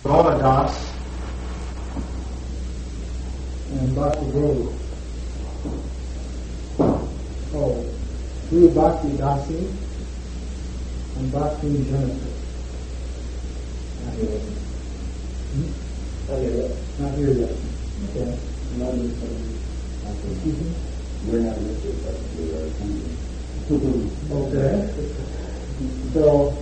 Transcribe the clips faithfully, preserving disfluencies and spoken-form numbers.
Rama Das and Bhakti Guru. Oh, Guru Bhakti Dasi and Bhakti Genesis. Not here yet. Hmm? Not here yet. Not here yet. Okay. Not in the Excuse me? We're not listed, but we are attending. Okay. So,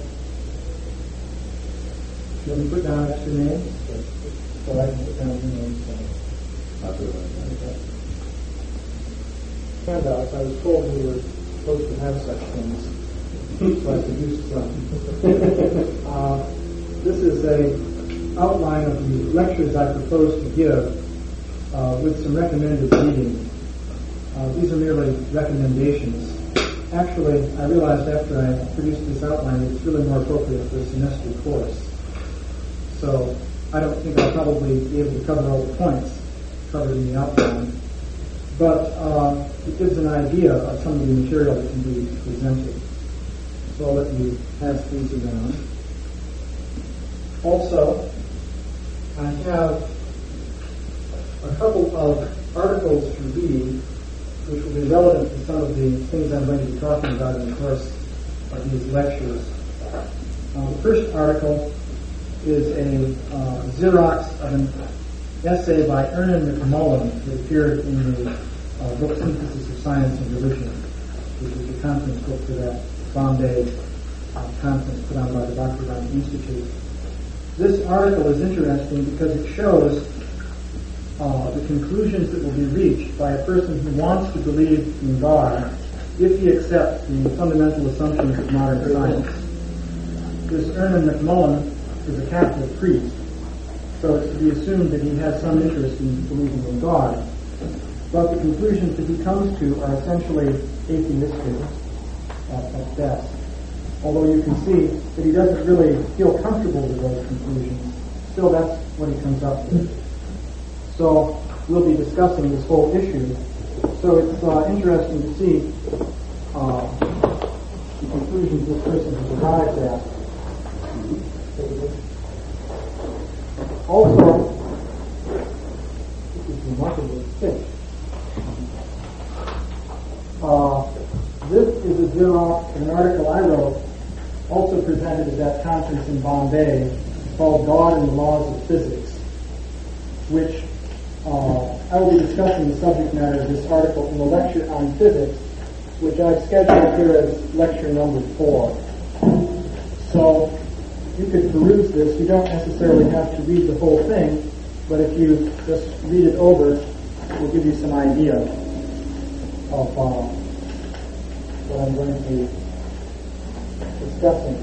should we put down extra names? So I can put down your names. Not the Okay. Handouts, I was told we were supposed to have such things, so I produced some. uh, this is a outline of the lectures I propose to give uh, with some recommended reading. Uh, these are merely recommendations. Actually, I realized after I produced this outline it's really more appropriate for a semester course. So I don't think I'll probably be able to cover all the points covered in the outline. But uh, it gives an idea of some of the material that can be presented. So I'll let you pass these around. Also, I have a couple of articles to read which will be relevant to some of the things I'm going to be talking about in the course of these lectures. Uh, the first article is a uh, Xerox of an essay by Ernan McMullen that appeared in the uh, book Synthesis of Science and Religion, which is the conference book for that Bombay uh, conference put on by the Bhaktivedanta Institute. This article is interesting because it shows uh, the conclusions that will be reached by a person who wants to believe in God if he accepts the fundamental assumptions of modern science. This Ernan McMullen is a Catholic priest, so it's to be assumed that he has some interest in believing in God. But the conclusions that he comes to are essentially atheistic at, at best. Although you can see that he doesn't really feel comfortable with those conclusions, still that's what he comes up with. So we'll be discussing this whole issue. So it's uh, interesting to see uh, the conclusions this person has arrived at. Also, this is remarkably thick. Uh, this is a Xerox of an article I wrote, also presented at that conference in Bombay, called God and the Laws of Physics, which uh, I will be discussing the subject matter of this article in the lecture on physics, which I've scheduled here as lecture number four. So you could peruse this. You don't necessarily have to read the whole thing, but if you just read it over, it will give you some idea of uh, what I'm going to be discussing.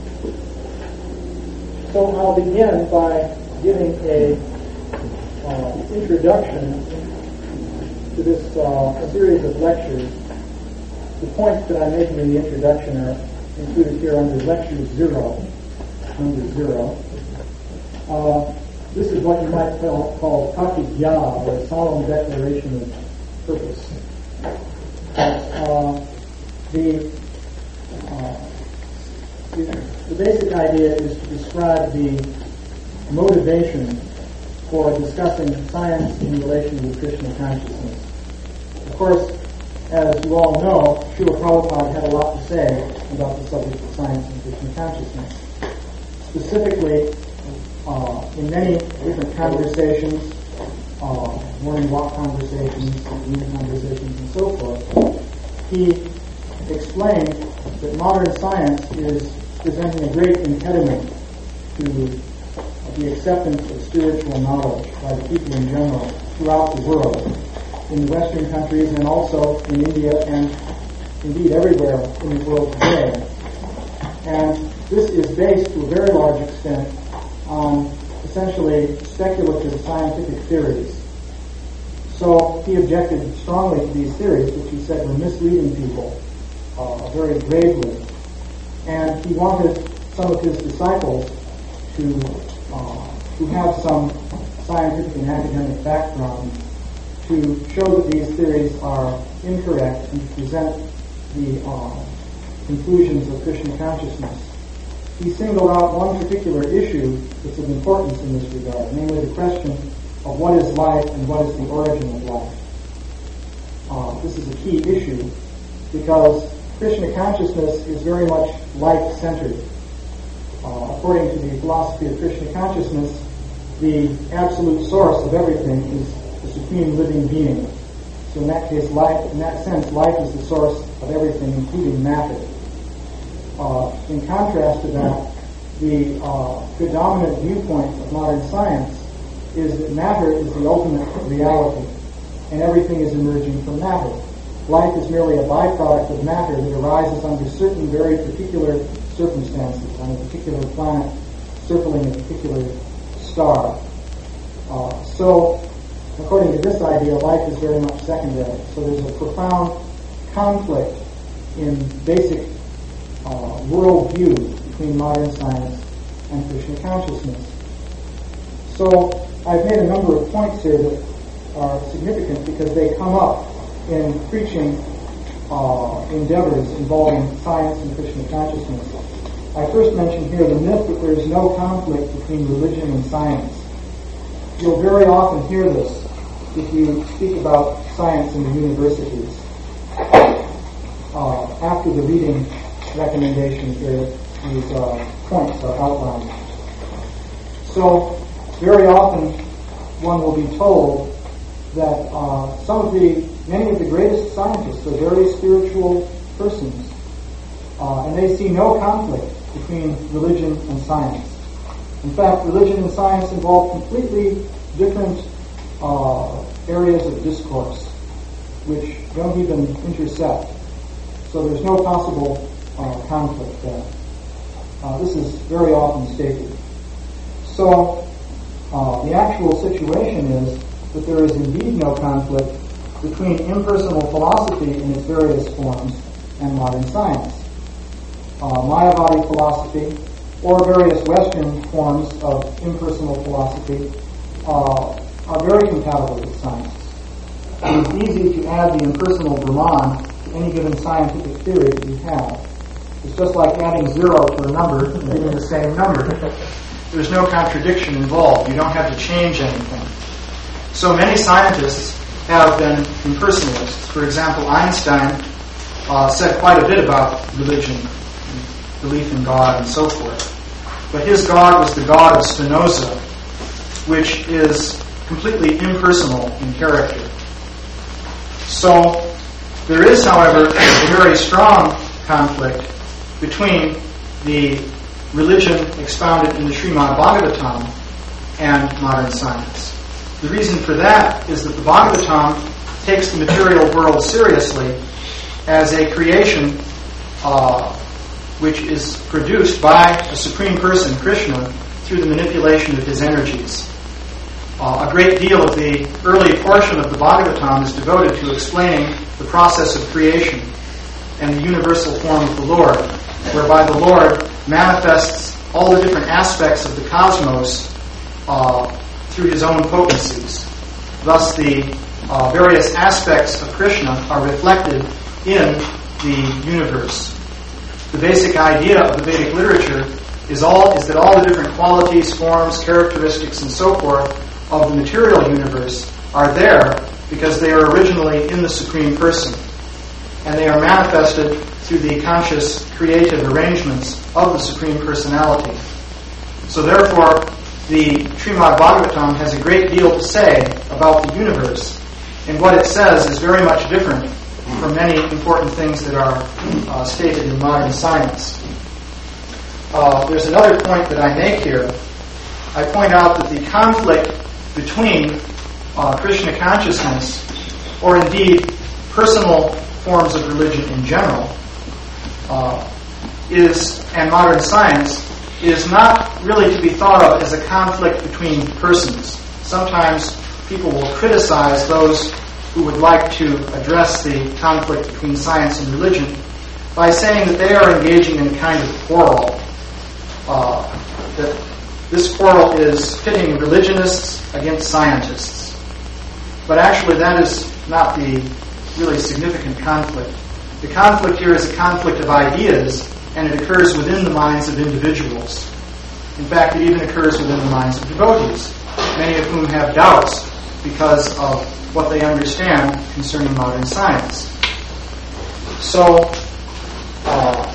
So I'll begin by giving a uh, introduction to this uh, series of lectures. The points that I'm making in the introduction are included here under lecture zero, number zero. Uh, this is what you might call, call pratigya, or a solemn declaration of purpose. Uh, the, uh, the the basic idea is to describe the motivation for discussing science in relation to Krishna consciousness. Of course, as you all know, Srila Prabhupada had a lot to say about the subject of science and Krishna consciousness. Specifically, uh, in many different conversations, uh, morning walk conversations, evening conversations, and so forth, he explained that modern science is presenting a great impediment to the acceptance of spiritual knowledge by the people in general throughout the world, in the Western countries and also in India and indeed everywhere in the world today. And this is based to a very large extent on essentially speculative scientific theories. So he objected strongly to these theories, which he said were misleading people uh, very gravely. And he wanted some of his disciples to, uh, to have some scientific and academic background to show that these theories are incorrect and to present the uh, conclusions of Krishna consciousness he singled out one particular issue that's of importance in this regard, namely the question of what is life and what is the origin of life. Uh, this is a key issue because Krishna consciousness is very much life-centered. Uh, according to the philosophy of Krishna consciousness, the absolute source of everything is the supreme living being. So in that case, life, in that sense, life is the source of everything, including matter. Uh, in contrast to that, the uh, predominant viewpoint of modern science is that matter is the ultimate reality, and everything is emerging from matter. Life is merely a byproduct of matter that arises under certain very particular circumstances, on a particular planet circling a particular star. Uh, so, according to this idea, life is very much secondary. So there's a profound conflict in basic uh, worldview between modern science and Krishna consciousness. So I've made a number of points here that are significant because they come up in preaching uh, endeavors involving science and Krishna consciousness. I first mentioned here the myth that there is no conflict between religion and science. You'll very often hear this if you speak about science in the universities. Uh, after the reading recommendation here, these uh, points are outlined. So, very often one will be told that uh, some of the, many of the greatest scientists are very spiritual persons, uh, and they see no conflict between religion and science. In fact, religion and science involve completely different uh, areas of discourse, which don't even intersect. So there's no possible uh, conflict there. Uh, this is very often stated. So uh, the actual situation is that there is indeed no conflict between impersonal philosophy in its various forms and modern science. Uh, Mayavadi philosophy, or various Western forms of impersonal philosophy, uh, are very compatible with science. It is easy to add the impersonal Brahman to any given scientific theory that you have. It's just like adding zero to a number and getting the same number. There's no contradiction involved. You don't have to change anything. So many scientists have been impersonalists. For example, Einstein uh, said quite a bit about religion, belief in God, and so forth. But his God was the God of Spinoza, which is completely impersonal in character. So there is, however, a very strong conflict between the religion expounded in the Srimad Bhagavatam and modern science. The reason for that is that the Bhagavatam takes the material world seriously as a creation uh, which is produced by a supreme person, Krishna, through the manipulation of his energies. Uh, a great deal of the early portion of the Bhagavatam is devoted to explaining the process of creation and the universal form of the Lord, whereby the Lord manifests all the different aspects of the cosmos uh, through his own potencies. Thus, the uh, various aspects of Krishna are reflected in the universe. The basic idea of the Vedic literature is all is that all the different qualities, forms, characteristics, and so forth of the material universe are there because they are originally in the Supreme Person, and they are manifested through the conscious, creative arrangements of the Supreme Personality. So therefore, the Srimad Bhagavatam has a great deal to say about the universe, and what it says is very much different from many important things that are uh, stated in modern science. Uh, there's another point that I make here. I point out that the conflict between uh, Krishna consciousness, or indeed personal forms of religion in general, uh, is and modern science is not really to be thought of as a conflict between persons. Sometimes people will criticize those who would like to address the conflict between science and religion by saying that they are engaging in a kind of quarrel. Uh, that this quarrel is pitting religionists against scientists. But actually that is not the really significant conflict. The conflict here is a conflict of ideas and it occurs within the minds of individuals. In fact, it even occurs within the minds of devotees, many of whom have doubts because of what they understand concerning modern science. So, uh,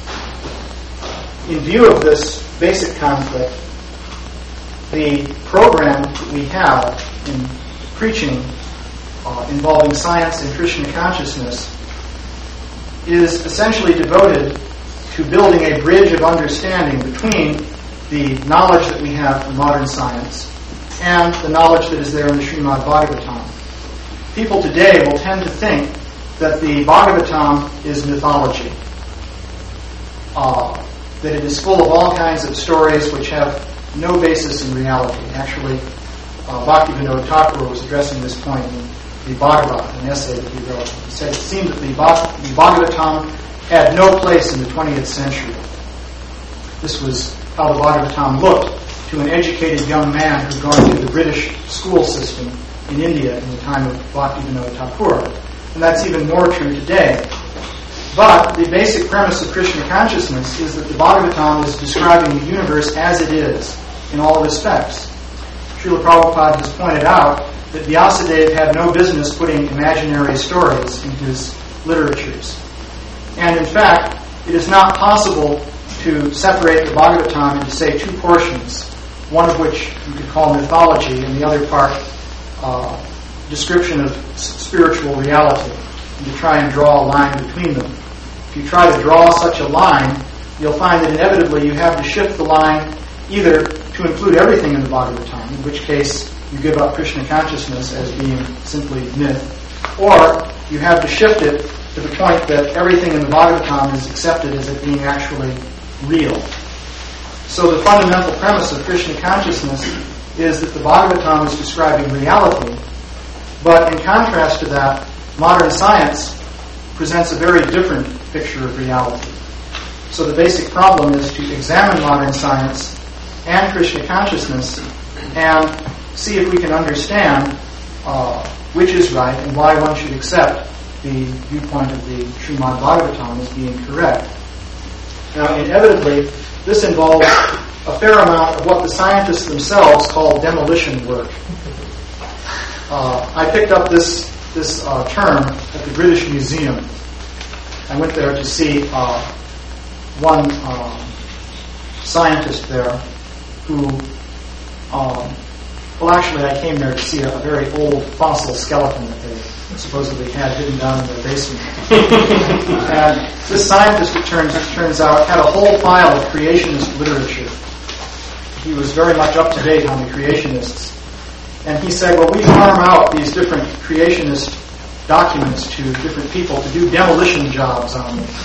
in view of this basic conflict, the program that we have in preaching uh, involving science and Krishna consciousness is essentially devoted to building a bridge of understanding between the knowledge that we have from modern science and the knowledge that is there in the Srimad Bhagavatam. People today will tend to think that the Bhagavatam is mythology, uh, that it is full of all kinds of stories which have no basis in reality. Actually, uh, Bhaktivinoda Thakur was addressing this point in the Bhagavad, an essay that he wrote. He said it seemed that the, Bhag- the Bhagavatam had no place in the twentieth century. This was how the Bhagavatam looked to an educated young man who had gone through the British school system in India in the time of Bhaktivinoda Thakur. And that's even more true today. But the basic premise of Krishna consciousness is that the Bhagavatam is describing the universe as it is in all respects. Srila Prabhupada has pointed out that Vyasadeva had no business putting imaginary stories in his literatures. And in fact, it is not possible to separate the Bhagavatam into, say, two portions, one of which you could call mythology and the other part uh, description of spiritual reality, and to try and draw a line between them. If you try to draw such a line, you'll find that inevitably you have to shift the line either to include everything in the Bhagavatam, in which case you give up Krishna consciousness as being simply myth, or you have to shift it to the point that everything in the Bhagavatam is accepted as it being actually real. So the fundamental premise of Krishna consciousness is that the Bhagavatam is describing reality, but in contrast to that, modern science presents a very different picture of reality. So the basic problem is to examine modern science and Krishna consciousness and see if we can understand uh, which is right and why one should accept the viewpoint of the Srimad Bhagavatam as being correct. Now, inevitably, this involves a fair amount of what the scientists themselves call demolition work. Uh, I picked up this this uh, term at the British Museum. I went there to see uh, one uh, scientist there who, um, well, actually, I came there to see a, a very old fossil skeleton that they supposedly had hidden down in their basement. And this scientist, it turns, it turns out, had a whole file of creationist literature. He was very much up to date on the creationists. And he said, well, we farm out these different creationist documents to different people to do demolition jobs on them.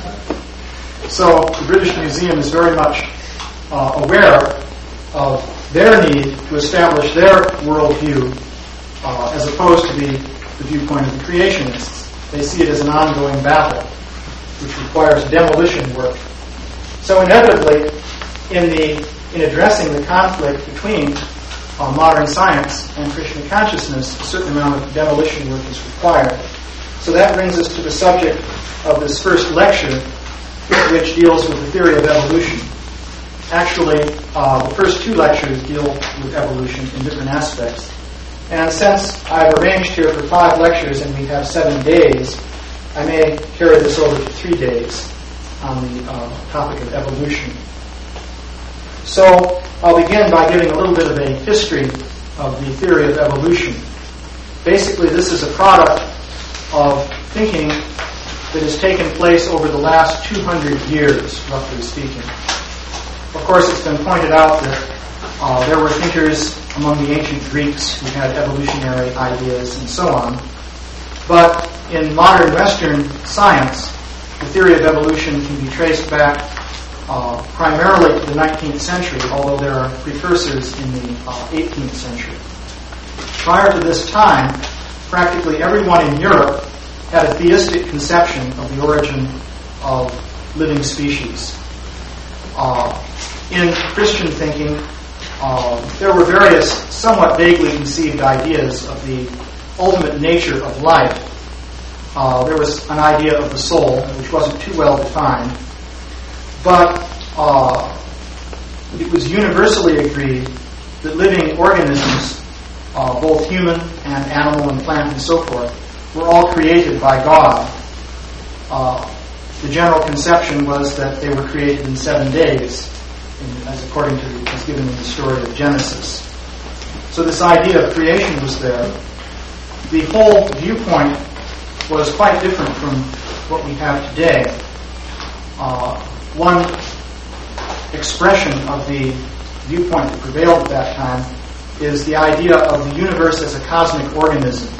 So the British Museum is very much uh, aware of their need to establish their worldview uh, as opposed to the, the viewpoint of the creationists. They see it as an ongoing battle, which requires demolition work. So inevitably, in the in addressing the conflict between uh, modern science and Krishna consciousness, a certain amount of demolition work is required. So that brings us to the subject of this first lecture, which deals with the theory of evolution. Actually, uh, the first two lectures deal with evolution in different aspects. And since I've arranged here for five lectures and we have seven days, I may carry this over to three days on the uh, topic of evolution. So I'll begin by giving a little bit of a history of the theory of evolution. Basically, this is a product of thinking that has taken place over the last two hundred years, roughly speaking. Of course, it's been pointed out that uh, there were thinkers among the ancient Greeks who had evolutionary ideas and so on. But in modern Western science, the theory of evolution can be traced back uh, primarily to the nineteenth century, although there are precursors in the uh, eighteenth century. Prior to this time, practically everyone in Europe had a theistic conception of the origin of living species. Uh, in Christian thinking, uh, there were various somewhat vaguely conceived ideas of the ultimate nature of life. Uh, there was an idea of the soul, which wasn't too well defined. but uh, it was universally agreed that living organisms, uh, both human and animal and plant and so forth, were all created by God. Uh, the general conception was that they were created in seven days, in, as according to as given in the story of Genesis. So this idea of creation was there. The whole viewpoint was quite different from what we have today. Uh, one expression of the viewpoint that prevailed at that time is the idea of the universe as a cosmic organism.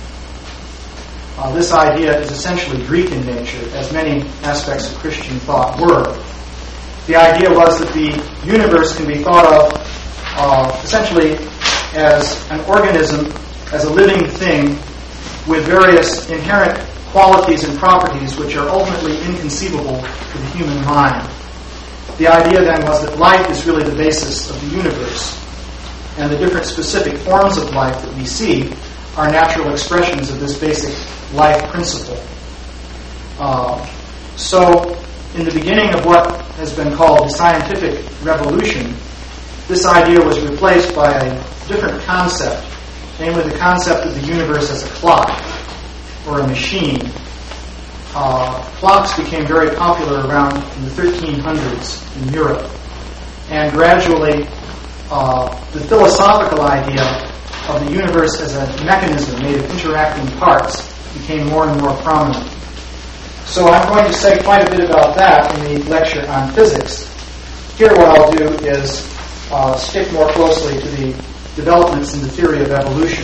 Uh, this idea is essentially Greek in nature, as many aspects of Christian thought were. The idea was that the universe can be thought of uh, essentially as an organism, as a living thing with various inherent qualities and properties which are ultimately inconceivable to the human mind. The idea then was that life is really the basis of the universe, and the different specific forms of life that we see are natural expressions of this basic life principle. Uh, so, in the beginning of what has been called the scientific revolution, this idea was replaced by a different concept, namely the concept of the universe as a clock or a machine. Uh, clocks became very popular around in the thirteen hundreds in Europe, and gradually uh, the philosophical idea of the universe as a mechanism made of interacting parts became more and more prominent. So I'm going to say quite a bit about that in the lecture on physics. Here what I'll do is uh, stick more closely to the developments in the theory of evolution.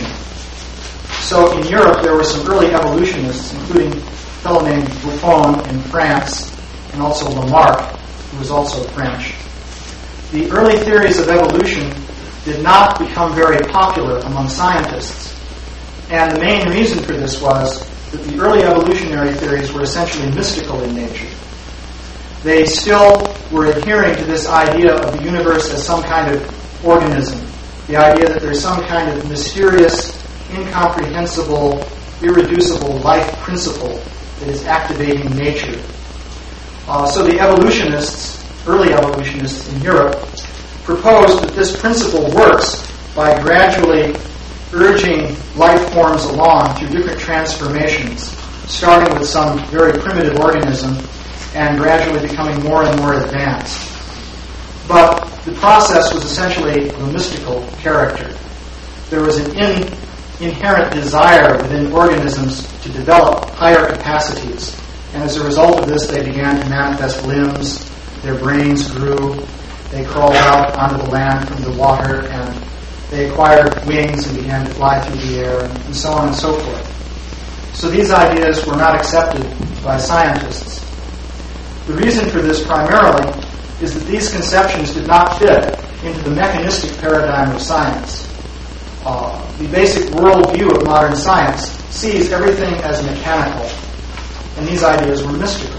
So in Europe there were some early evolutionists, including a fellow named Buffon in France, and also Lamarck, who was also French. The early theories of evolution did not become very popular among scientists. And the main reason for this was that the early evolutionary theories were essentially mystical in nature. They still were adhering to this idea of the universe as some kind of organism, the idea that there's some kind of mysterious, incomprehensible, irreducible life principle that is activating nature. Uh, so the evolutionists, early evolutionists in Europe, proposed that this principle works by gradually urging life forms along through different transformations, starting with some very primitive organism and gradually becoming more and more advanced. But the process was essentially of a mystical character. There was an in, inherent desire within organisms to develop higher capacities, and as a result of this they began to manifest limbs, their brains grew, they crawled out onto the land from the water, and they acquired wings and began to fly through the air, and so on and so forth. So these ideas were not accepted by scientists. The reason for this primarily is that these conceptions did not fit into the mechanistic paradigm of science. Uh, the basic worldview of modern science sees everything as mechanical, and these ideas were mystical.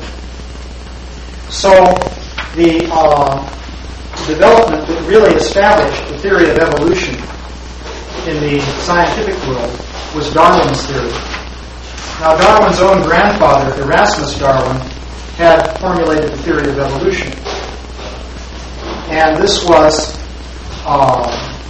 So the uh, development that really established the theory of evolution in the scientific world was Darwin's theory. Now, Darwin's own grandfather, Erasmus Darwin, had formulated the theory of evolution. And this was, uh,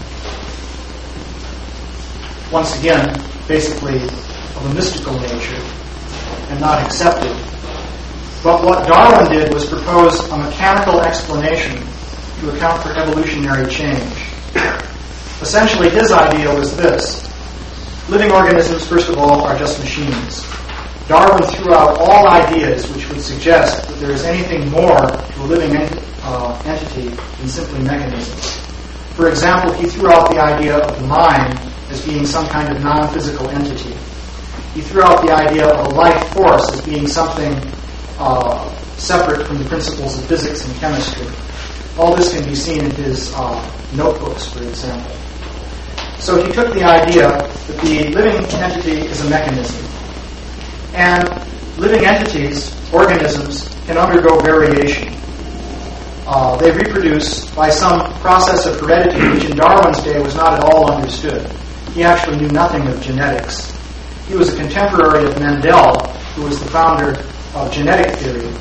once again, basically of a mystical nature and not accepted. But what Darwin did was propose a mechanical explanation to account for evolutionary change. Essentially, his idea was this. Living organisms, first of all, are just machines. Darwin threw out all ideas which would suggest that there is anything more to a living ent- uh, entity than simply mechanisms. For example, he threw out the idea of the mind as being some kind of non-physical entity. He threw out the idea of a life force as being something uh, separate from the principles of physics and chemistry. All this can be seen in his uh, notebooks, for example. So he took the idea that the living entity is a mechanism. And living entities, organisms, can undergo variation. Uh, they reproduce by some process of heredity, which in Darwin's day was not at all understood. He actually knew nothing of genetics. He was a contemporary of Mendel, who was the founder of genetic theory.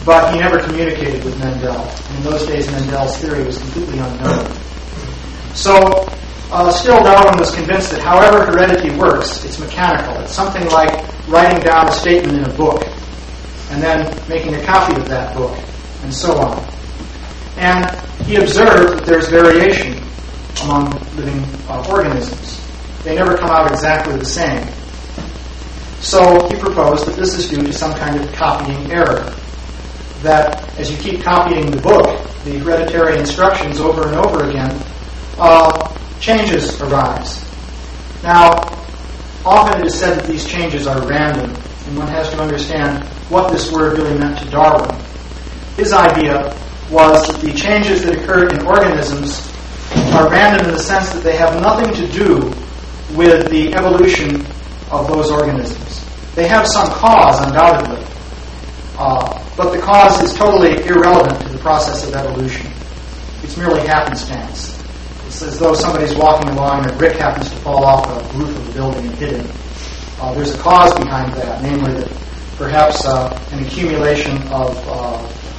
but he never communicated with Mendel. And in those days, Mendel's theory was completely unknown. So, uh, still Darwin was convinced that however heredity works, it's mechanical. It's something like writing down a statement in a book and then making a copy of that book, and so on. And he observed that there's variation among living uh, organisms. They never come out exactly the same. So he proposed that this is due to some kind of copying error. That as you keep copying the book, the hereditary instructions over and over again, uh, changes arise. Now, often it is said that these changes are random, and one has to understand what this word really meant to Darwin. His idea was that the changes that occur in organisms are random in the sense that they have nothing to do with the evolution of those organisms. They have some cause, undoubtedly, uh, but the cause is totally irrelevant to the process of evolution. It's merely happenstance. It's as though somebody's walking along and a brick happens to fall off the roof of the building and hit him. Uh, there's a cause behind that, namely that perhaps uh, an accumulation of, uh,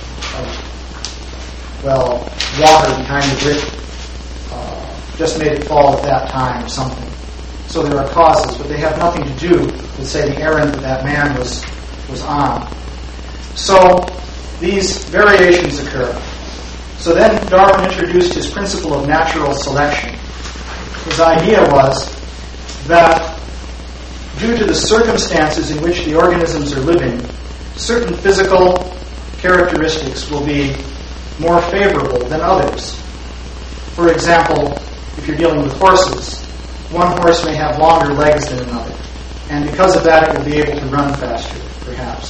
of, well, water behind the brick uh, just made it fall at that time or something. So there are causes, but they have nothing to do with, say, the errand that that man was was on. So these variations occur. So then Darwin introduced his principle of natural selection. His idea was that due to the circumstances in which the organisms are living, certain physical characteristics will be more favorable than others. For example, if you're dealing with horses, one horse may have longer legs than another, and because of that it will be able to run faster, perhaps.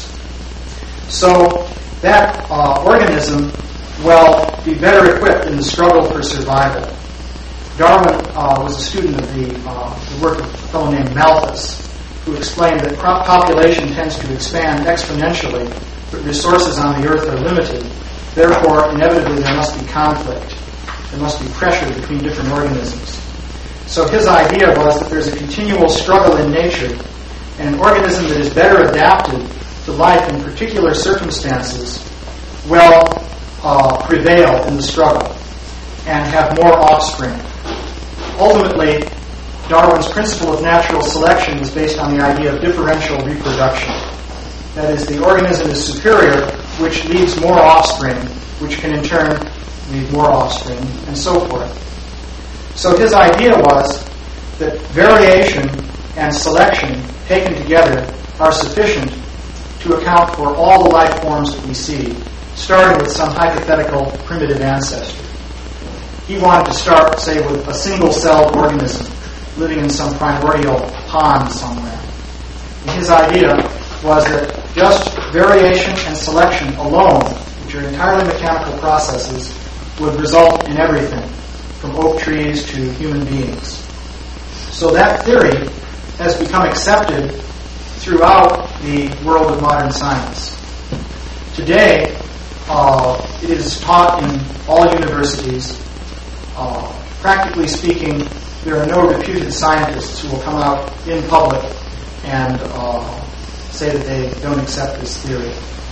So that uh, organism will be better equipped in the struggle for survival. Darwin uh, was a student of the, uh, the work of a fellow named Malthus, who explained that crop population tends to expand exponentially, but resources on the earth are limited. Therefore, inevitably there must be conflict. There must be pressure between different organisms. So his idea was that there's a continual struggle in nature, and an organism that is better adapted to life in particular circumstances will uh, prevail in the struggle and have more offspring. Ultimately, Darwin's principle of natural selection was based on the idea of differential reproduction. That is, the organism is superior, which leaves more offspring, which can in turn leave more offspring, and so forth. So his idea was that variation and selection taken together are sufficient to account for all the life forms that we see, starting with some hypothetical primitive ancestor. He wanted to start, say, with a single-celled organism living in some primordial pond somewhere. And his idea was that just variation and selection alone, which are entirely mechanical processes, would result in everything, from oak trees to human beings. So that theory has become accepted throughout the world of modern science. Today, uh, it is taught in all universities. Uh, practically speaking, there are no reputed scientists who will come out in public and uh, say that they don't accept this theory.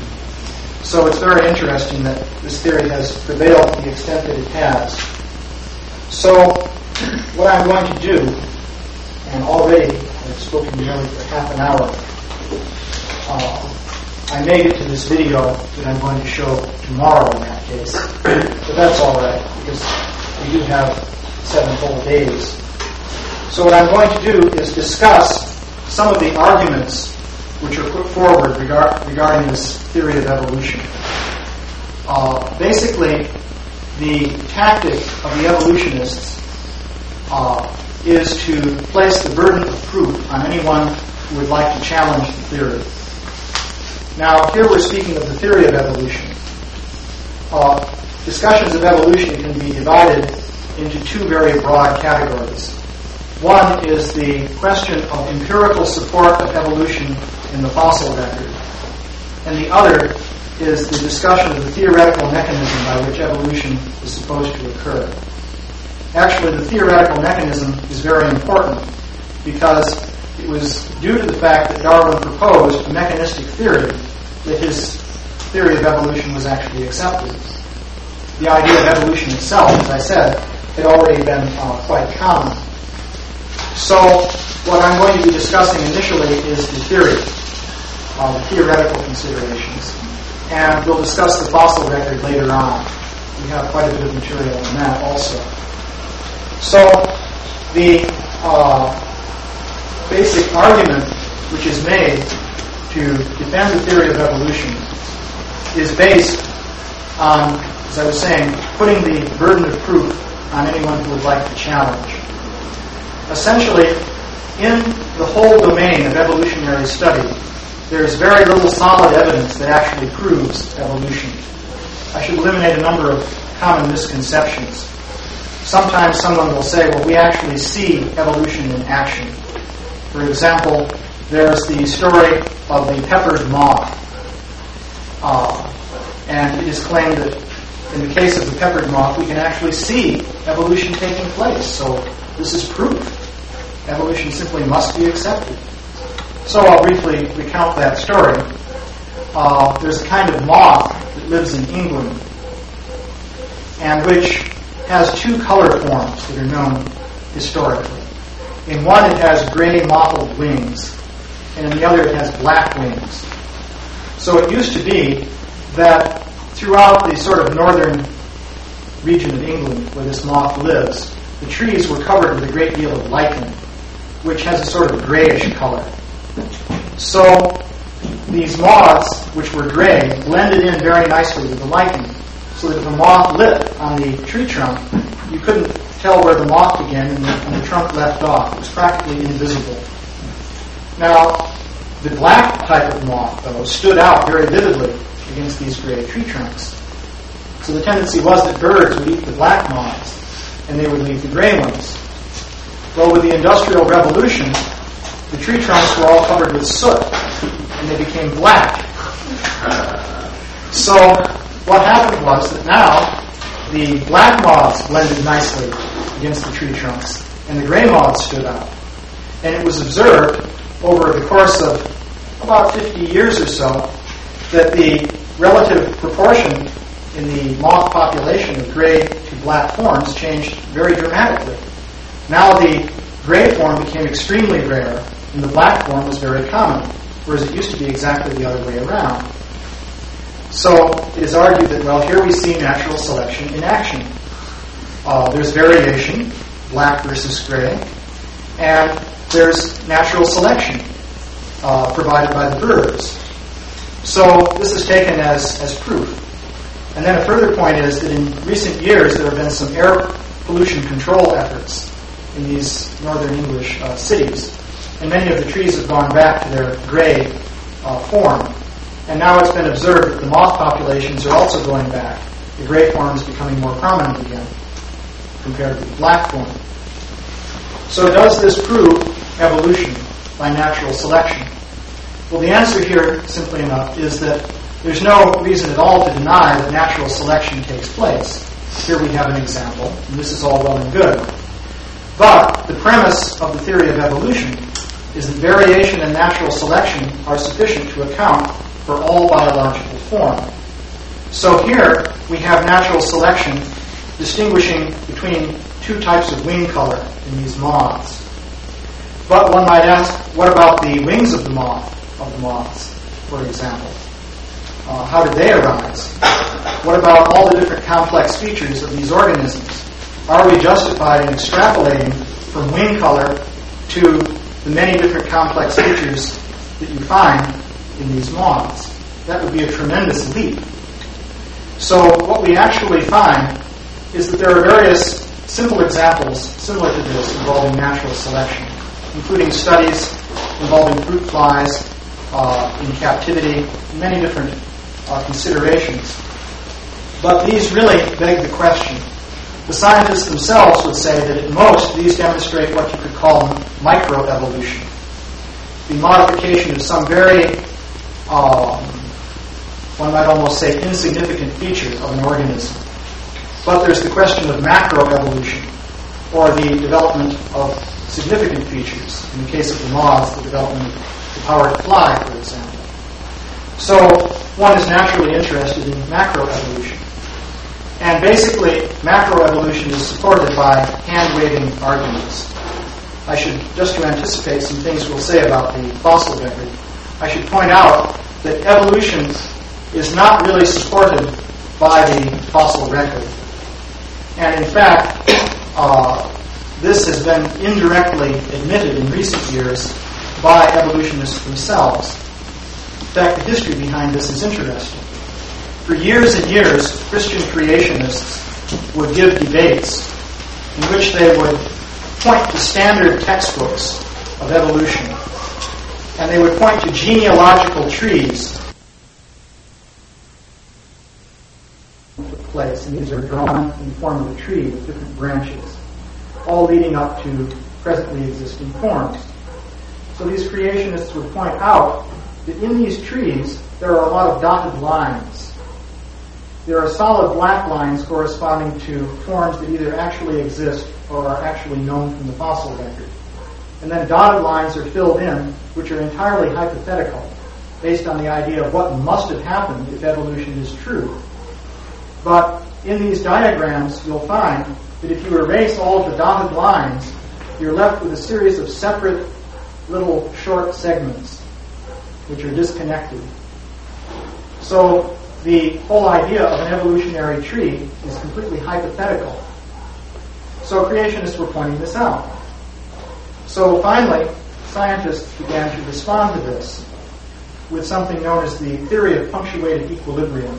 So it's very interesting that this theory has prevailed to the extent that it has. So what I'm going to do, and already I've spoken nearly for half an hour, uh, I may get to this video that I'm going to show tomorrow in that case, but that's all right, because we do have seven whole days. So what I'm going to do is discuss some of the arguments which are put forward regard, regarding this theory of evolution. Uh, basically, the tactic of the evolutionists uh, is to place the burden of proof on anyone who would like to challenge the theory. Now, here we're speaking of the theory of evolution. Uh, discussions of evolution can be divided into two very broad categories. One is the question of empirical support of evolution in the fossil record, and the other is the discussion of the theoretical mechanism by which evolution is supposed to occur. Actually, the theoretical mechanism is very important because it was due to the fact that Darwin proposed a mechanistic theory that his theory of evolution was actually accepted. The idea of evolution itself, as I said, had already been uh, quite common. So what I'm going to be discussing initially is the theory, uh, the theoretical considerations. And we'll discuss the fossil record later on. We have quite a bit of material on that also. So the uh, basic argument which is made to defend the theory of evolution is based on, as I was saying, putting the burden of proof on anyone who would like to challenge. Essentially, in the whole domain of evolutionary study, there is very little solid evidence that actually proves evolution. I should eliminate a number of common misconceptions. Sometimes someone will say, well, we actually see evolution in action. For example, there's the story of the peppered moth. Uh, and it is claimed that in the case of the peppered moth, we can actually see evolution taking place. So this is proof. Evolution simply must be accepted. So I'll briefly recount that story. Uh, there's a kind of moth that lives in England and which has two color forms that are known historically. In one it has gray mottled wings, and in the other it has black wings. So it used to be that throughout the sort of northern region of England where this moth lives, the trees were covered with a great deal of lichen, which has a sort of grayish color. So these moths, which were gray, blended in very nicely with the lichen, so that if a moth lit on the tree trunk, you couldn't tell where the moth began and the, and the trunk left off. It was practically invisible. Now, the black type of moth, though, stood out very vividly against these gray tree trunks. So the tendency was that birds would eat the black moths, and they would leave the gray ones. Well, with the Industrial Revolution, the tree trunks were all covered with soot, and they became black. So what happened was that now the black moths blended nicely against the tree trunks, and the gray moths stood out. And it was observed over the course of about fifty years or so that the relative proportion in the moth population of gray to black forms changed very dramatically. Now the gray form became extremely rare, and the black form was very common, whereas it used to be exactly the other way around. So it is argued that, well, here we see natural selection in action. Uh, there's variation, black versus gray, and there's natural selection uh, provided by the birds. So this is taken as, as proof. And then a further point is that in recent years there have been some air pollution control efforts in these northern English uh, cities, and many of the trees have gone back to their gray uh, form. And now it's been observed that the moth populations are also going back. The gray form is becoming more prominent again compared to the black form. So does this prove evolution by natural selection? Well, the answer here, simply enough, is that there's no reason at all to deny that natural selection takes place. Here we have an example, and this is all well and good. But the premise of the theory of evolution is that variation and natural selection are sufficient to account for all biological form. So here we have natural selection distinguishing between two types of wing color in these moths. But one might ask, what about the wings of the moth, of the moths, for example? Uh, how did they arise? What about all the different complex features of these organisms? Are we justified in extrapolating from wing color to the many different complex features that you find in these moths? That would be a tremendous leap. So what we actually find is that there are various simple examples similar to this involving natural selection, including studies involving fruit flies uh, in captivity, many different uh, considerations. But these really beg the question. The scientists themselves would say that at most these demonstrate what you could call microevolution, the modification of some very, um, one might almost say, insignificant feature of an organism. But there's the question of macroevolution, or the development of significant features. In the case of the moths, the development of the power to fly, for example. So one is naturally interested in macroevolution. And basically, macroevolution is supported by hand-waving arguments. I should, just to anticipate some things we'll say about the fossil record, I should point out that evolution is not really supported by the fossil record. And in fact, uh, this has been indirectly admitted in recent years by evolutionists themselves. In fact, the history behind this is interesting. For years and years, Christian creationists would give debates in which they would point to standard textbooks of evolution, and they would point to genealogical trees that took place, and these are drawn in the form of a tree with different branches, all leading up to presently existing forms. So these creationists would point out that in these trees there are a lot of dotted lines. There are solid black lines corresponding to forms that either actually exist or are actually known from the fossil record. And then dotted lines are filled in, which are entirely hypothetical, based on the idea of what must have happened if evolution is true. But in these diagrams, you'll find that if you erase all of the dotted lines, you're left with a series of separate little short segments, which are disconnected. So the whole idea of an evolutionary tree is completely hypothetical. So creationists were pointing this out. So finally, scientists began to respond to this with something known as the theory of punctuated equilibrium.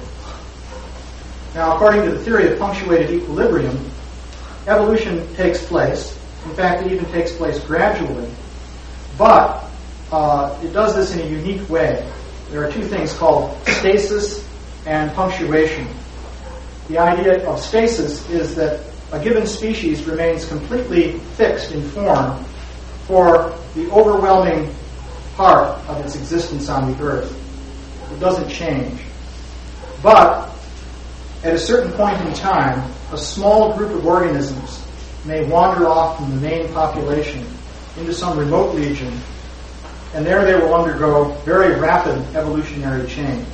Now, according to the theory of punctuated equilibrium, evolution takes place. In fact, it even takes place gradually. But uh, it does this in a unique way. There are two things called stasis and punctuation. The idea of stasis is that a given species remains completely fixed in form for the overwhelming part of its existence on the Earth. It doesn't change. But at a certain point in time, a small group of organisms may wander off from the main population into some remote region, and there they will undergo very rapid evolutionary change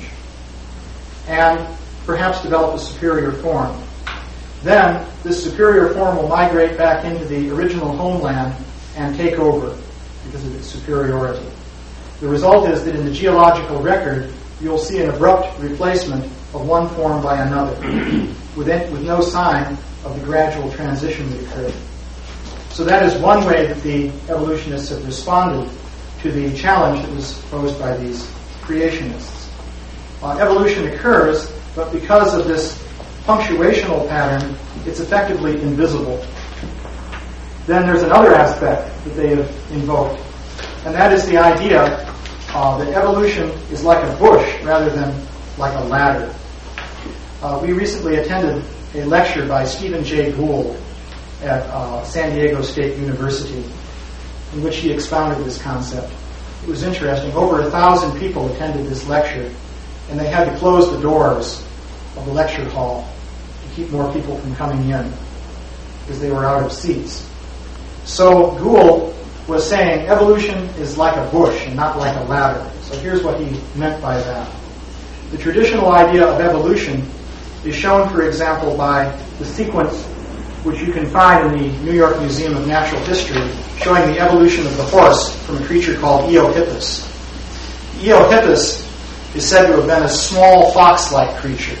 and perhaps develop a superior form. Then this superior form will migrate back into the original homeland and take over because of its superiority. The result is that in the geological record, you'll see an abrupt replacement of one form by another with, with no sign of the gradual transition that occurred. So that is one way that the evolutionists have responded to the challenge that was posed by these creationists. Uh, evolution occurs, but because of this punctuational pattern, it's effectively invisible. Then there's another aspect that they have invoked, and that is the idea uh, that evolution is like a bush rather than like a ladder. Uh, we recently attended a lecture by Stephen Jay Gould at uh, San Diego State University, in which he expounded this concept. It was interesting. Over a thousand people attended this lecture, and they had to close the doors of the lecture hall to keep more people from coming in because they were out of seats. So Gould was saying evolution is like a bush and not like a ladder. So here's what he meant by that. The traditional idea of evolution is shown, for example, by the sequence which you can find in the New York Museum of Natural History, showing the evolution of the horse from a creature called Eohippus. Eohippus is said to have been a small fox-like creature.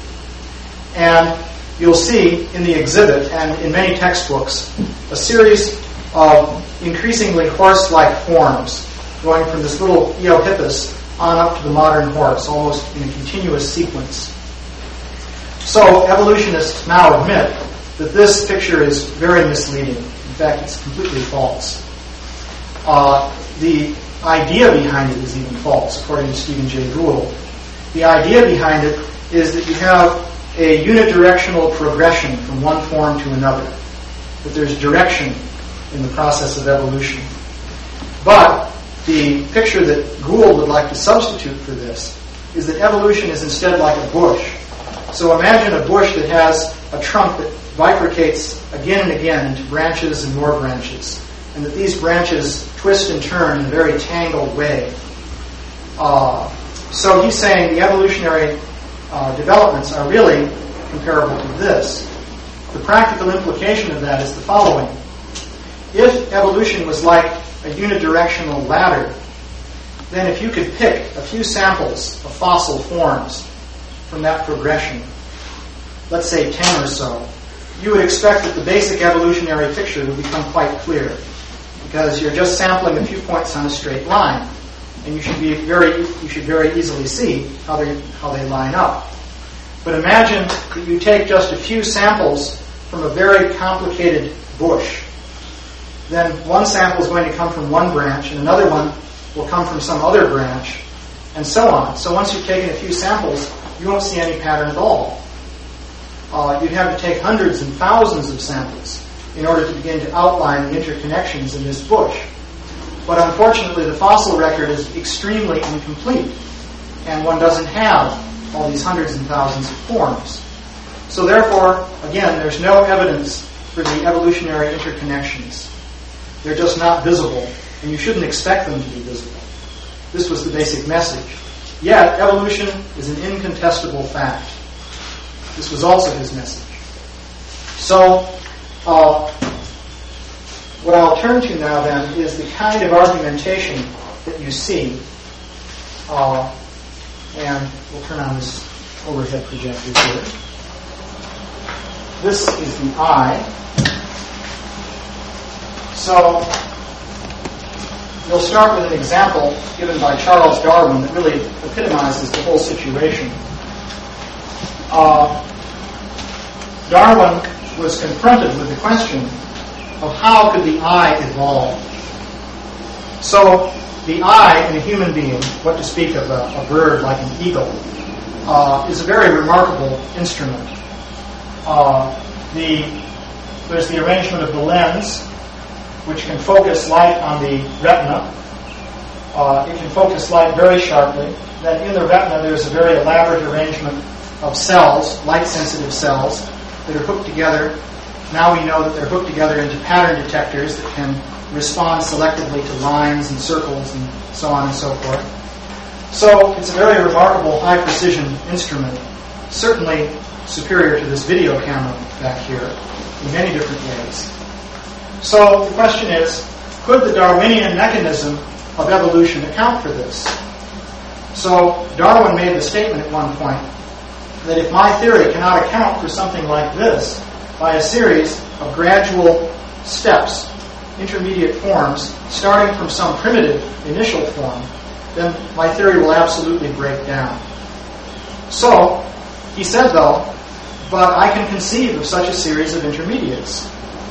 And you'll see in the exhibit and in many textbooks a series of increasingly horse-like forms going from this little Eohippus on up to the modern horse, almost in a continuous sequence. So evolutionists now admit that this picture is very misleading. In fact, it's completely false. Uh, the idea behind it is even false, according to Stephen Jay Gould. The idea behind it is that you have a unidirectional progression from one form to another, that there's direction in the process of evolution. But the picture that Gould would like to substitute for this is that evolution is instead like a bush. So imagine a bush that has a trunk that bifurcates again and again into branches and more branches, and that these branches twist and turn in a very tangled way. Uh, So he's saying the evolutionary uh, developments are really comparable to this. The practical implication of that is the following. If evolution was like a unidirectional ladder, then if you could pick a few samples of fossil forms from that progression, let's say ten or so, you would expect that the basic evolutionary picture would become quite clear, because you're just sampling a few points on a straight line, and you should be very you should very easily see how they how they line up. But imagine that you take just a few samples from a very complicated bush. Then one sample is going to come from one branch, and another one will come from some other branch, and so on. So once you've taken a few samples, you won't see any pattern at all. Uh, you'd have to take hundreds and thousands of samples in order to begin to outline the interconnections in this bush. But unfortunately, the fossil record is extremely incomplete, and one doesn't have all these hundreds and thousands of forms. So therefore, again, there's no evidence for the evolutionary interconnections. They're just not visible, and you shouldn't expect them to be visible. This was the basic message. Yet, evolution is an incontestable fact. This was also his message. So, uh, what I'll turn to now then is the kind of argumentation that you see. Uh, and we'll turn on this overhead projector here. This is the eye. So, we'll start with an example given by Charles Darwin that really epitomizes the whole situation. Uh, Darwin was confronted with the question of how could the eye evolve. So, the eye in a human being, what to speak of a, a bird like an eagle, uh, is a very remarkable instrument. Uh, the, there's the arrangement of the lens, which can focus light on the retina. Uh, it can focus light very sharply. Then in the retina there's a very elaborate arrangement of cells, light-sensitive cells, that are hooked together. Now we know that they're hooked together into pattern detectors that can respond selectively to lines and circles and so on and so forth. So it's a very remarkable high-precision instrument, certainly superior to this video camera back here in many different ways. So the question is, could the Darwinian mechanism of evolution account for this? So Darwin made the statement at one point that if my theory cannot account for something like this by a series of gradual steps, intermediate forms, starting from some primitive initial form, then my theory will absolutely break down. So, he said though, but I can conceive of such a series of intermediates.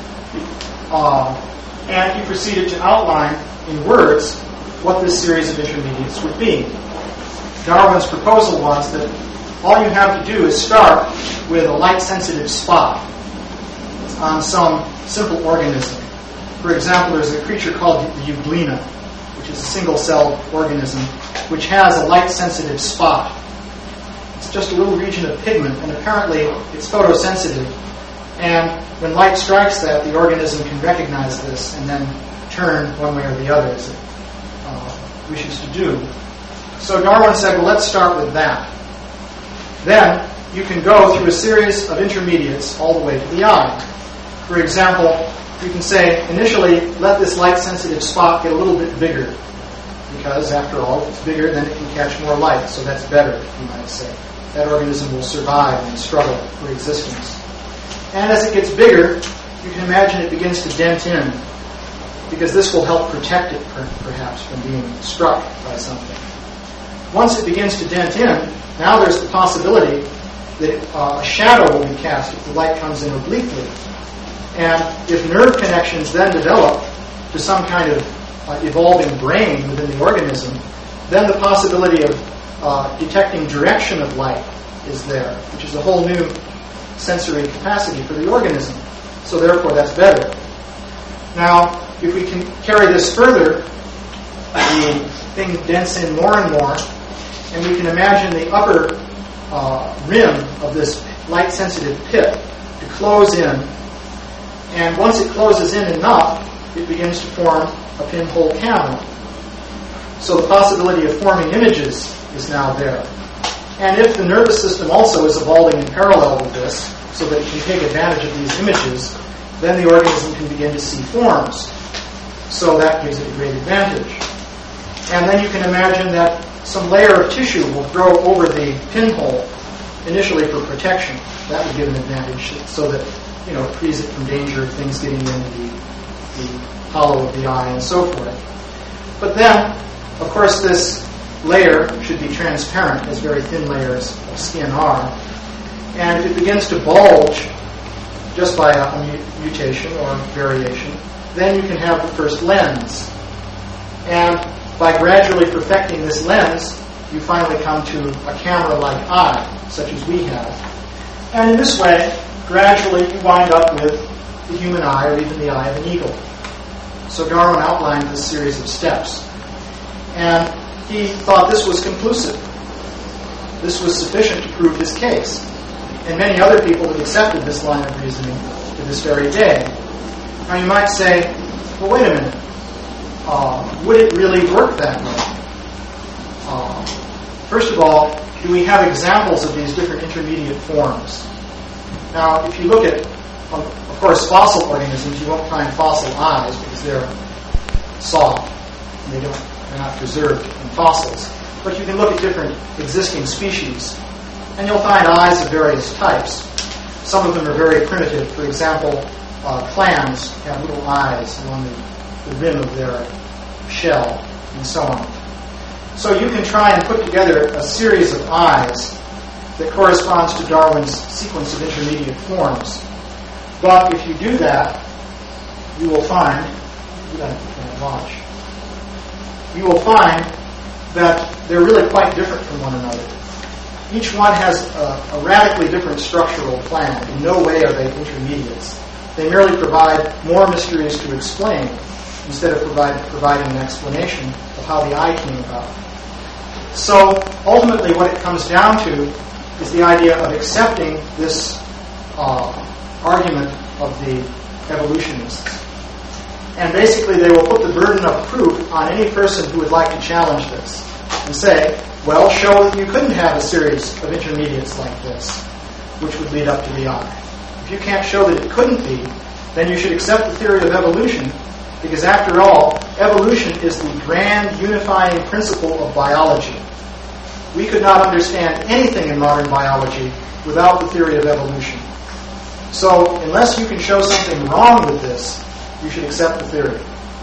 Uh, and he proceeded to outline in words what this series of intermediates would be. Darwin's proposal was that all you have to do is start with a light-sensitive spot on some simple organism. For example, there's a creature called the euglena, which is a single-celled organism, which has a light-sensitive spot. It's just a little region of pigment, and apparently it's photosensitive. And when light strikes that, the organism can recognize this and then turn one way or the other as it uh, wishes to do. So Darwin said, well, let's start with that. Then you can go through a series of intermediates all the way to the eye. For example, you can say, initially, let this light-sensitive spot get a little bit bigger, because, after all, if it's bigger, then it can catch more light, so that's better, you might say. That organism will survive and struggle for existence. And as it gets bigger, you can imagine it begins to dent in, because this will help protect it, perhaps, from being struck by something. Once it begins to dent in, now there's the possibility that uh, a shadow will be cast if the light comes in obliquely. And if nerve connections then develop to some kind of uh, evolving brain within the organism, then the possibility of uh, detecting direction of light is there, which is a whole new sensory capacity for the organism. So therefore, that's better. Now, if we can carry this further, the thing dents in more and more, and we can imagine the upper uh, rim of this light-sensitive pit to close in. And once it closes in enough, it begins to form a pinhole camera. So the possibility of forming images is now there. And if the nervous system also is evolving in parallel with this, so that it can take advantage of these images, then the organism can begin to see forms. So that gives it a great advantage. And then you can imagine that some layer of tissue will grow over the pinhole, initially for protection. That would give an advantage, so that, you know, it frees it from danger of things getting into the, the hollow of the eye and so forth. But then, of course, this layer should be transparent, as very thin layers of skin are. And if it begins to bulge just by a, a mutation or variation, then you can have the first lens. And by gradually perfecting this lens, you finally come to a camera-like eye, such as we have. And in this way, gradually you wind up with the human eye, or even the eye of an eagle. So Darwin outlined this series of steps. And he thought this was conclusive. This was sufficient to prove his case. And many other people have accepted this line of reasoning to this very day. Now you might say, well, wait a minute. Uh, would it really work that way? Uh, first of all, do we have examples of these different intermediate forms? Now, if you look at, um, of course, fossil organisms, you won't find fossil eyes because they're soft and they don't, they're not preserved in fossils. But you can look at different existing species, and you'll find eyes of various types. Some of them are very primitive. For example, uh, clams have little eyes along the, the rim of their shell, and so on. So you can try and put together a series of eyes that corresponds to Darwin's sequence of intermediate forms. But if you do that, you will find, you can't watch, you will find that they're really quite different from one another. Each one has a, a radically different structural plan. In no way are they intermediates. They merely provide more mysteries to explain instead of provide, providing an explanation of how the eye came about. So ultimately what it comes down to is the idea of accepting this uh, argument of the evolutionists. And basically they will put the burden of proof on any person who would like to challenge this and say, well, show that you couldn't have a series of intermediates like this, which would lead up to the eye. If you can't show that it couldn't be, then you should accept the theory of evolution, because after all, evolution is the grand unifying principle of biology. We could not understand anything in modern biology without the theory of evolution. So, unless you can show something wrong with this, you should accept the theory.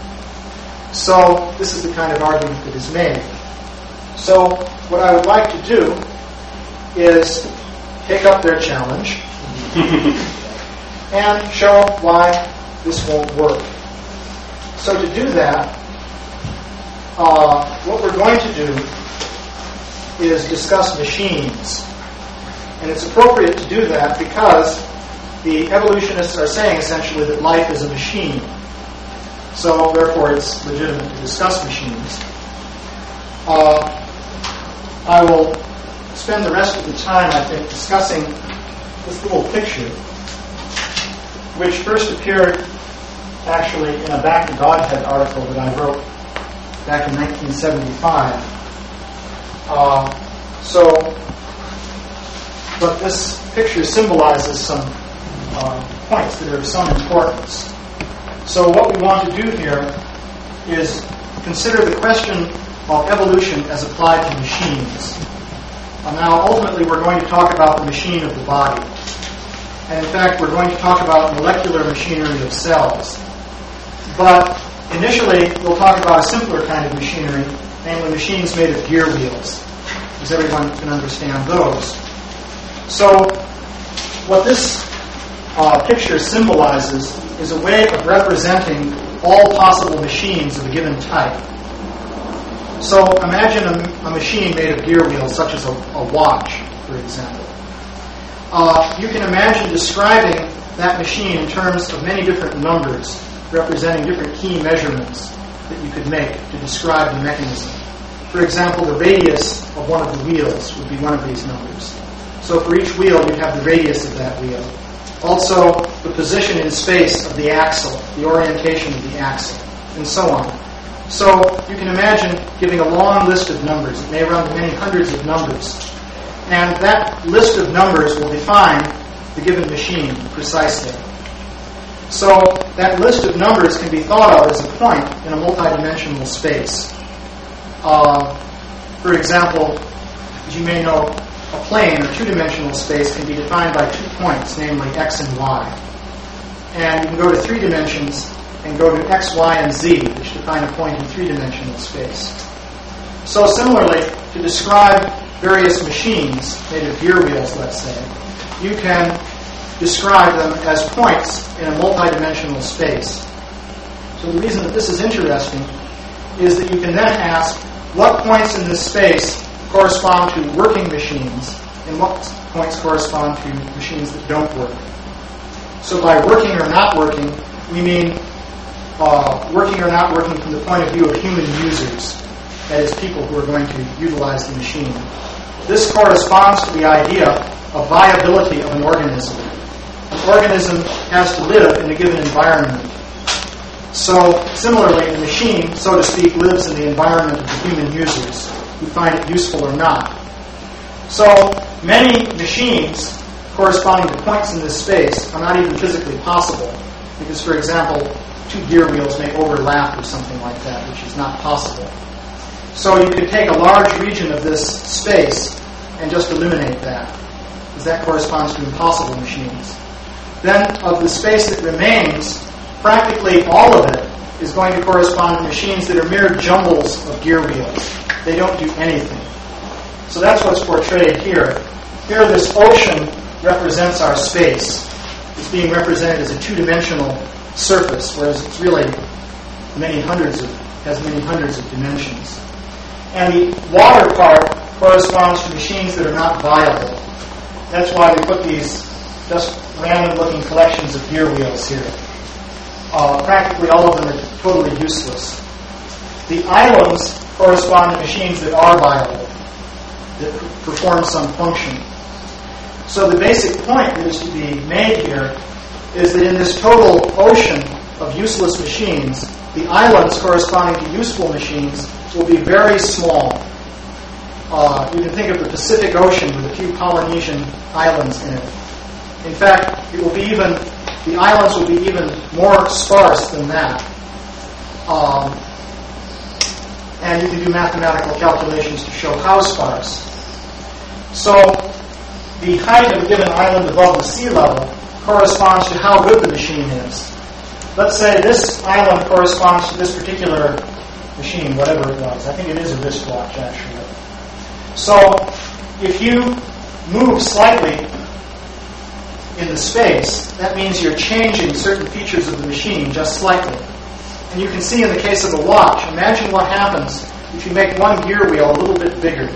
So, this is the kind of argument that is made. So, what I would like to do is take up their challenge and show why this won't work. So to do that, uh, what we're going to do is discuss machines. And it's appropriate to do that because the evolutionists are saying essentially that life is a machine. So therefore it's legitimate to discuss machines. Uh, I will spend the rest of the time, I think, discussing this little picture, which first appeared actually in a Back to Godhead article that I wrote back in nineteen seventy-five. Uh, so, but this picture symbolizes some uh, points that are of some importance. So what we want to do here is consider the question of evolution as applied to machines. Uh, now, ultimately, we're going to talk about the machine of the body. And in fact, we're going to talk about molecular machinery of cells. But initially, we'll talk about a simpler kind of machinery, namely machines made of gear wheels, because everyone can understand those. So, what this uh, picture symbolizes is a way of representing all possible machines of a given type. So, imagine a, a machine made of gear wheels, such as a, a watch, for example. Uh, you can imagine describing that machine in terms of many different numbers, representing different key measurements that you could make to describe the mechanism. For example, the radius of one of the wheels would be one of these numbers. So for each wheel, you'd have the radius of that wheel. Also, the position in space of the axle, the orientation of the axle, and so on. So you can imagine giving a long list of numbers. It may run to many hundreds of numbers. And that list of numbers will define the given machine precisely. So that list of numbers can be thought of as a point in a multidimensional space. Uh, for example, as you may know, a plane or two-dimensional space can be defined by two points, namely x and y. And you can go to three dimensions and go to x, y, and z, which define a point in three-dimensional space. So similarly, to describe various machines made of gear wheels, let's say, you can describe them as points in a multidimensional space. So the reason that this is interesting is that you can then ask what points in this space correspond to working machines and what points correspond to machines that don't work. So by working or not working, we mean uh, working or not working from the point of view of human users, that is, people who are going to utilize the machine. This corresponds to the idea of viability of an organism. An organism has to live in a given environment. So, similarly, the machine, so to speak, lives in the environment of the human users who find it useful or not. So, many machines corresponding to points in this space are not even physically possible because, for example, two gear wheels may overlap or something like that, which is not possible. So you could take a large region of this space and just eliminate that, because that corresponds to impossible machines. Then, of the space that remains, practically all of it is going to correspond to machines that are mere jumbles of gear wheels. They don't do anything. So that's what's portrayed here. Here, this ocean represents our space. It's being represented as a two-dimensional surface, whereas it's really many hundreds of, has many hundreds of dimensions. And the water part corresponds to machines that are not viable. That's why we put these just random-looking collections of gear wheels here. Uh, practically all of them are totally useless. The islands correspond to machines that are viable, that perform some function. So the basic point that is to be made here is that in this total ocean of useless machines, the islands corresponding to useful machines will be very small. Uh, you can think of the Pacific Ocean with a few Polynesian islands in it. In fact, it will be even, the islands will be even more sparse than that. Um, and you can do mathematical calculations to show how sparse. So, the height of a given island above the sea level corresponds to how good the machine is. Let's say this island corresponds to this particular machine, whatever it was. I think it is a wristwatch, actually. So, if you move slightly in the space, that means you're changing certain features of the machine just slightly. And you can see in the case of a watch, imagine what happens if you make one gear wheel a little bit bigger.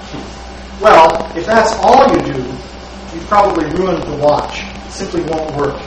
Well, if that's all you do, you've probably ruined the watch. It simply won't work.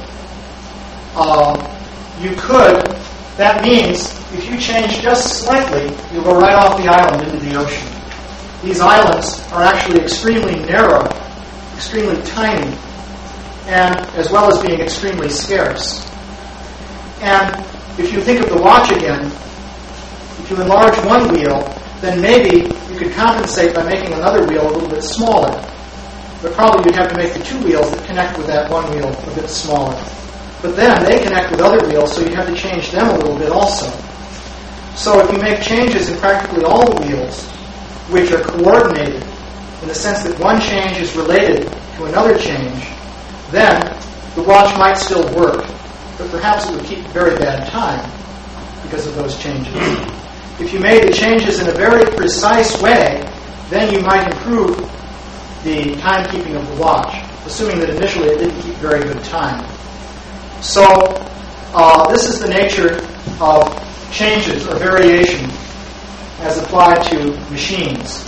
Uh, you could, that means if you change just slightly, you'll go right off the island into the ocean. These islands are actually extremely narrow, extremely tiny, and as well as being extremely scarce. And if you think of the watch again, if you enlarge one wheel, then maybe you could compensate by making another wheel a little bit smaller. But probably you'd have to make the two wheels that connect with that one wheel a bit smaller. But then they connect with other wheels, so you'd have to change them a little bit also. So if you make changes in practically all the wheels, which are coordinated in the sense that one change is related to another change, then the watch might still work, but perhaps it would keep very bad time because of those changes. If you made the changes in a very precise way, then you might improve the timekeeping of the watch, assuming that initially it didn't keep very good time. So uh, this is the nature of changes or variation as applied to machines.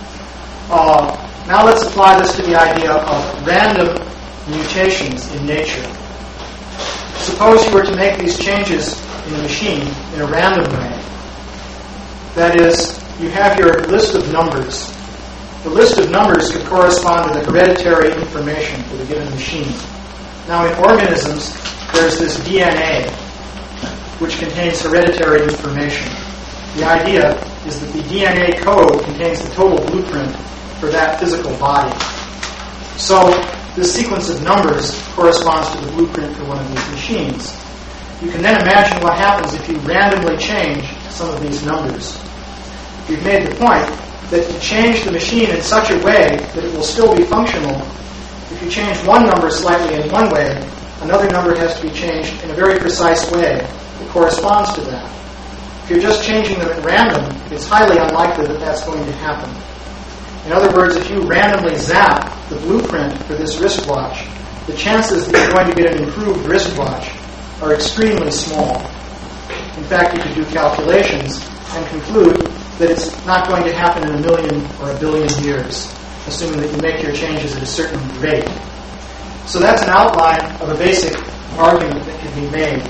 Uh, now let's apply this to the idea of random mutations in nature. Suppose you were to make these changes in the machine in a random way. That is, you have your list of numbers. The list of numbers could correspond to the hereditary information for the given machine. Now in organisms, there's this D N A, which contains hereditary information. The idea is that the D N A code contains the total blueprint for that physical body. So this sequence of numbers corresponds to the blueprint for one of these machines. You can then imagine what happens if you randomly change some of these numbers. We've made the point that to change the machine in such a way that it will still be functional, if you change one number slightly in one way, another number has to be changed in a very precise way that corresponds to that. If you're just changing them at random, it's highly unlikely that that's going to happen. In other words, if you randomly zap the blueprint for this wristwatch, the chances that you're going to get an improved wristwatch are extremely small. In fact, you could do calculations and conclude that it's not going to happen in a million or a billion years, assuming that you make your changes at a certain rate. So that's an outline of a basic argument that can be made.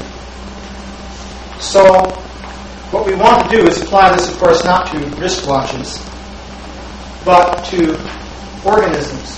So what we want to do is apply this, of course, not to wristwatches, but to organisms.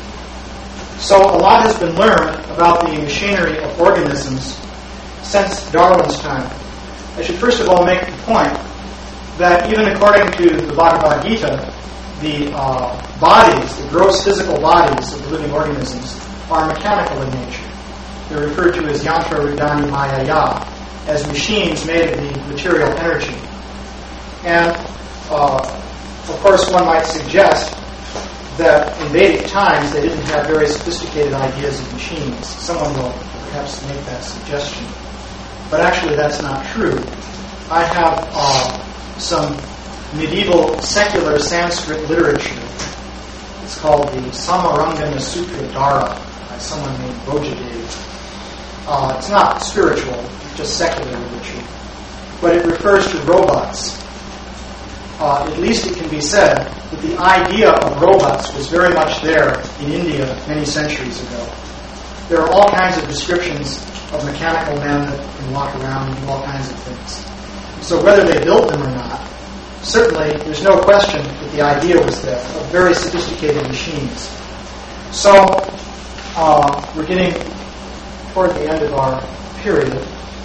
So a lot has been learned about the machinery of organisms since Darwin's time. I should first of all make the point that even according to the Bhagavad Gita, the uh, bodies, the gross physical bodies of the living organisms are mechanical in nature. They're referred to as yantra rudani mayaya, as machines made of the material energy. And, uh, of course, one might suggest that in Vedic times they didn't have very sophisticated ideas of machines. Someone will perhaps make that suggestion. But actually that's not true. I have uh, some medieval secular Sanskrit literature. It's called the Samarangana Sutra Dara by someone named Bojadev. Uh, it's not spiritual, it's just secular literature. But it refers to robots. Uh, at least it can be said that the idea of robots was very much there in India many centuries ago. There are all kinds of descriptions of mechanical men that can walk around and do all kinds of things. So whether they built them or not, certainly there's no question that the idea was there of very sophisticated machines. So uh, we're getting toward the end of our period.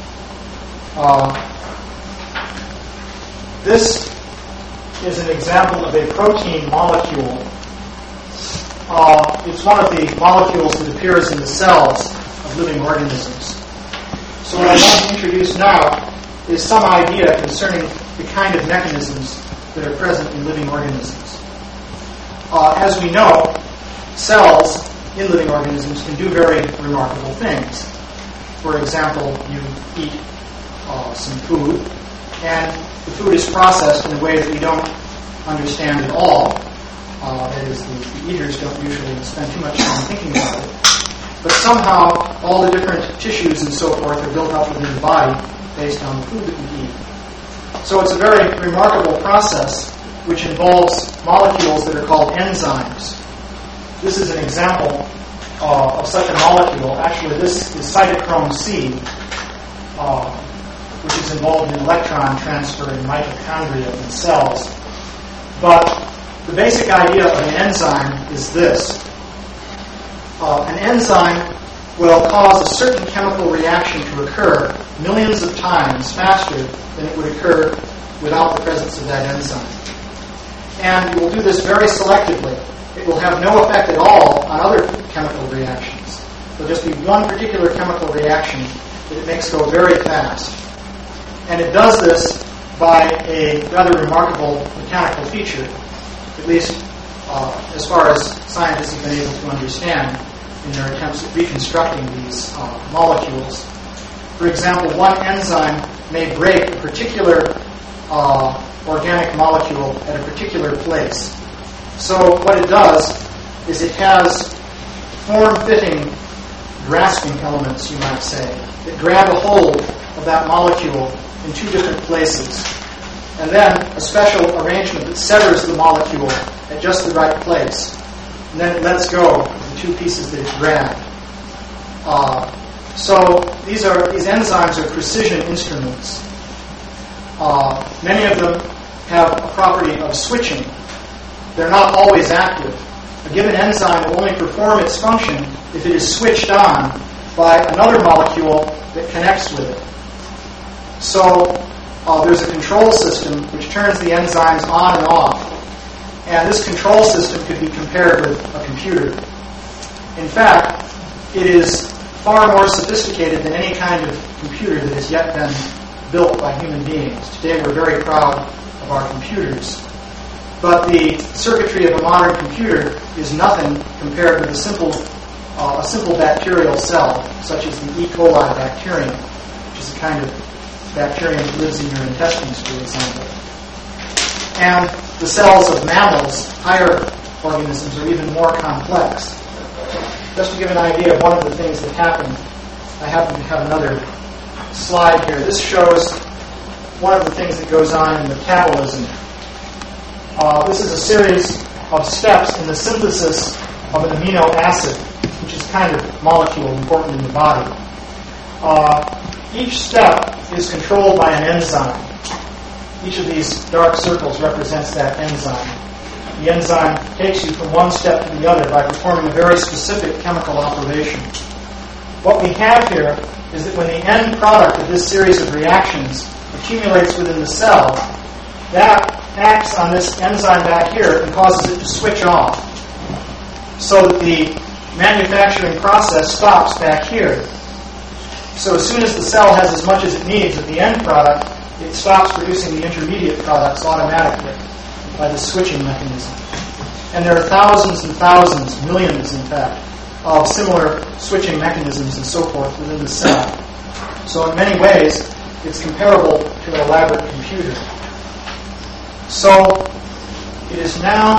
Uh, this is an example of a protein molecule. Uh, it's one of the molecules that appears in the cells of living organisms. So what I want to introduce now is some idea concerning the kind of mechanisms that are present in living organisms. Uh, as we know, cells in living organisms can do very remarkable things. For example, you eat uh, some food, and the food is processed in a way that we don't understand at all. Uh, that is, the, the eaters don't usually spend too much time thinking about it. But somehow, all the different tissues and so forth are built up within the body based on the food that we eat. So it's a very remarkable process which involves molecules that are called enzymes. This is an example uh, of such a molecule. Actually, this is cytochrome C, uh, which is involved in electron transfer in mitochondria in cells. But the basic idea of an enzyme is this. Uh, an enzyme will cause a certain chemical reaction to occur millions of times faster than it would occur without the presence of that enzyme. And it will do this very selectively. It will have no effect at all on other chemical reactions. There will just be one particular chemical reaction that it makes go very fast. And it does this by a rather remarkable mechanical feature, at least uh, as far as scientists have been able to understand in their attempts at reconstructing these uh, molecules. For example, one enzyme may break a particular uh, organic molecule at a particular place. So what it does is it has form-fitting grasping elements, you might say, that grab a hold of that molecule in two different places. And then a special arrangement that severs the molecule at just the right place. And then it lets go of the two pieces that it grabbed. Uh, so these are these enzymes are precision instruments. Uh, many of them have a property of switching. They're not always active. A given enzyme will only perform its function if it is switched on by another molecule that connects with it. So uh, there's a control system which turns the enzymes on and off. And this control system could be compared with a computer. In fact, it is far more sophisticated than any kind of computer that has yet been built by human beings. Today we're very proud of our computers. But the circuitry of a modern computer is nothing compared with a simple, uh, a simple bacterial cell, such as the E. coli bacterium, which is a kind of bacterium that lives in your intestines, for example. And the cells of mammals, higher organisms, are even more complex. Just to give an idea of one of the things that happened, I happen to have another slide here. This shows one of the things that goes on in metabolism. Uh, this is a series of steps in the synthesis of an amino acid, which is a kind of molecule important in the body. Uh, each step is controlled by an enzyme. Each of these dark circles represents that enzyme. The enzyme takes you from one step to the other by performing a very specific chemical operation. What we have here is that when the end product of this series of reactions accumulates within the cell, that acts on this enzyme back here and causes it to switch off, so that the manufacturing process stops back here. So as soon as the cell has as much as it needs of the end product, it stops producing the intermediate products automatically by the switching mechanism. And there are thousands and thousands, millions in fact, of similar switching mechanisms and so forth within the cell. So in many ways, it's comparable to an elaborate computer. So it is now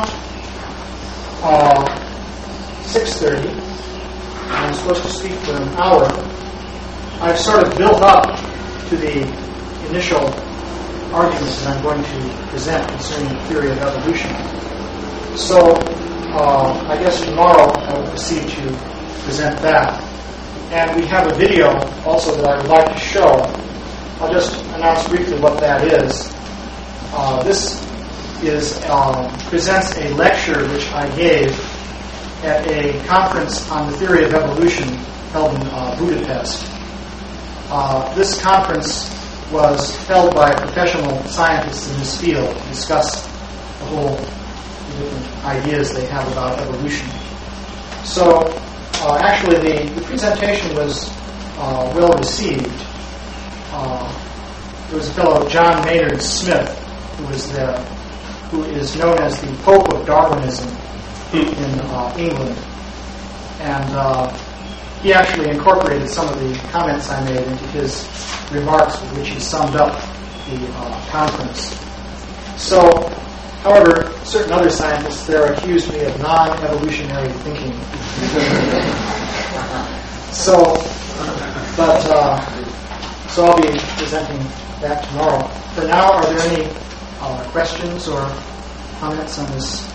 uh, six thirty, and I'm supposed to speak for an hour. I've sort of built up to the initial arguments that I'm going to present concerning the theory of evolution. So uh, I guess tomorrow I will proceed to present that. And we have a video also that I would like to show. I'll just announce briefly what that is. Uh, this is um, presents a lecture which I gave at a conference on the theory of evolution held in uh, Budapest. Uh, this conference was held by professional scientists in this field to discuss the whole the different ideas they have about evolution. So uh, actually the, the presentation was uh, well received. Uh, there was a fellow, John Maynard Smith, who was there, who is known as the Pope of Darwinism in uh, England. And uh, he actually incorporated some of the comments I made into his remarks with which he summed up the uh, conference. So, however, certain other scientists there accused me of non-evolutionary thinking. so, but, uh, so I'll be presenting that tomorrow. For now, are there any uh, questions or comments on this